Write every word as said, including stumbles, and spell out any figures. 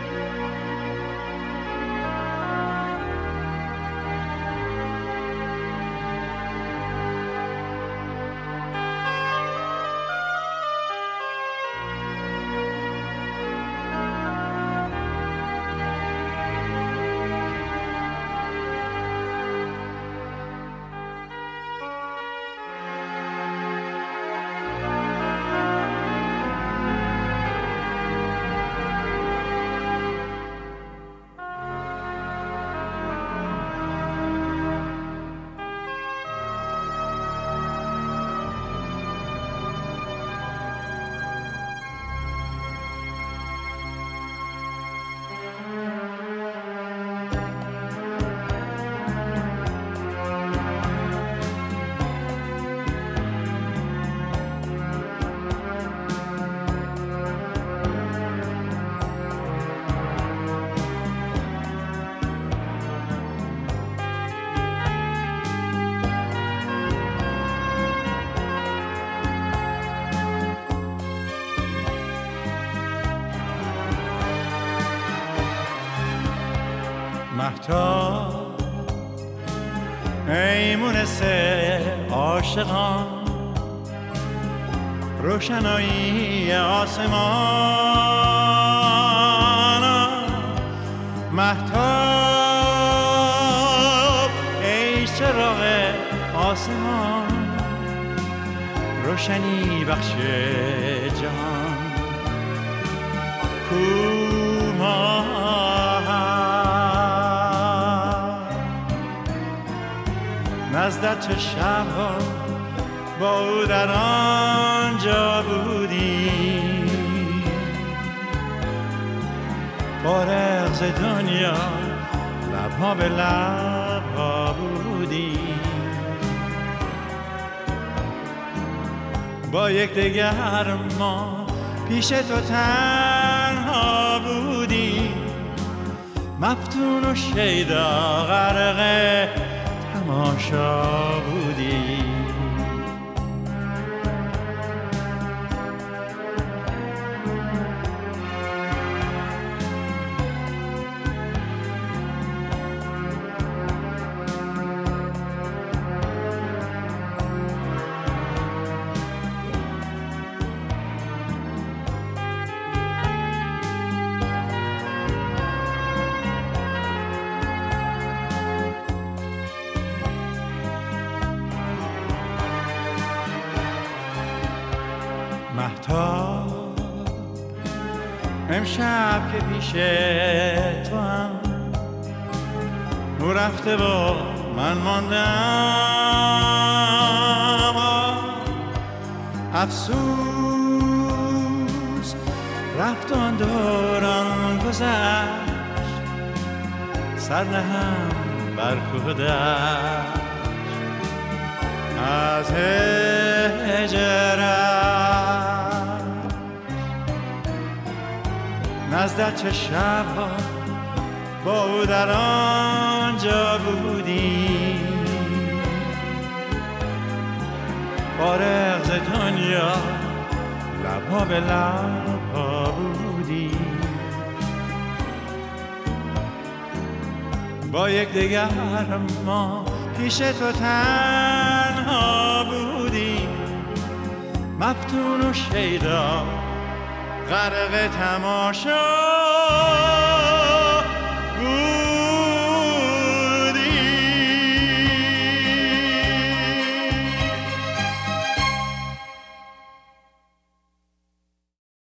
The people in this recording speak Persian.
مهتاب ای مونس عاشقان، روشنایی آسمان. مهتاب ای چراغ آسمان، روشنی بخش جهان. کوما نزدت چه شبها با او در آنجا بودی، فارغ ز دنیا لبها به لبها بودی. با یک دگر ما پیش تو تنها بودی، مفتون و شیدا غرق تماشا بودی. مهتاب امشب که پیش تو هم او رفته و من ماندم، افسوس رفت آن دوران گذشت، سر نهم بر کوه دشت از هجرت. نزدت چه شبها با او در آنجا بودی، فارغ ز دنیا لبها به لبها بودی. با یک دگر ما پیش تو تنها بودی، مفتون و شیدا غرق تماشا